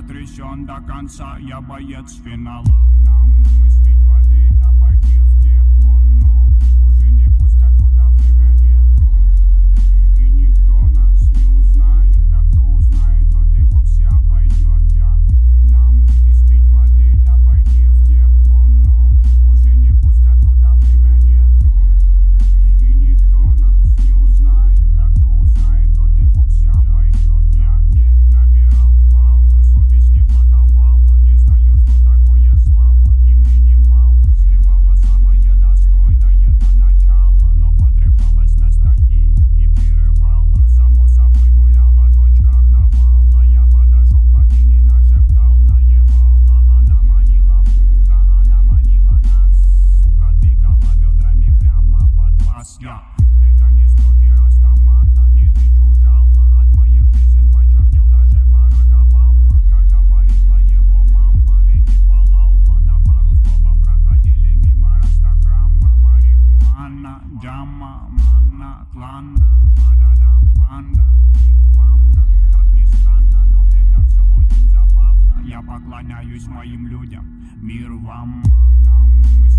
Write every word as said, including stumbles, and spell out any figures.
потрясен до конца, я боец финала. Нам испить воды, да пойти в тепло, но уже не пустят туда, время нету. И никто нас не узнает, а кто узнает, тот и вовсе обойдет. Я нам испить воды, да пойти в тепло, но уже не пустят туда, время нету. И никто нас не узнает, а кто узнает, тот и вовсе обойдет. Я не набирал балла, совесть не подавала, не знаю, что такое слава, и мне немало. Сливала самое достойное на начало, но подрывалась ностальгия и прерывала. Само собой гуляла дочь карнавала. Я подошел к Богине, нашептал, наебала. Она манила Бога, она манила нас, сука, двигала бедрами прямо под вас. Я это не строки Растамана, не ты чужала. От моих песен почернел даже Барак Обама. Как говорила его мама, Энди Палаума, на пару с Бобом проходили мимо Растахрама. Марихуана, Джама, Мана, Тлана, Парадам, Банда, Биг Бамна. Как ни странно, но это все очень забавно. Я поклоняюсь моим людям, мир вам, нам.